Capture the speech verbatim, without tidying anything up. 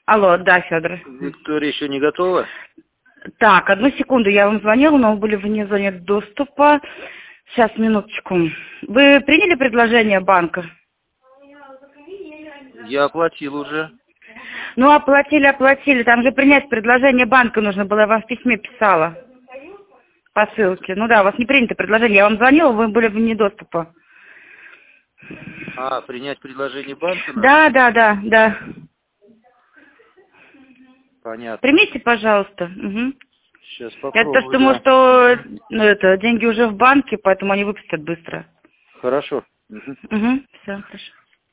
Алло, да, Федор. Виктория еще не готова? Так, одну секунду, я вам звонила, но вы были вне зоны доступа. Сейчас, минуточку. Вы приняли предложение банка? Я оплатил уже. Ну, оплатили, оплатили. Там же принять предложение банка нужно было, я вам в письме писала. По ссылке. Ну да, у вас не принято предложение. Я вам звонила, вы были вне доступа. А, принять предложение банка надо? Да, да, да, да. Понятно. Примите, пожалуйста. Угу. Сейчас Я попробую. то, что думаю, Да. что ну, это, деньги уже в банке, поэтому они выпустят быстро. Хорошо. Угу. Угу. Все, хорошо.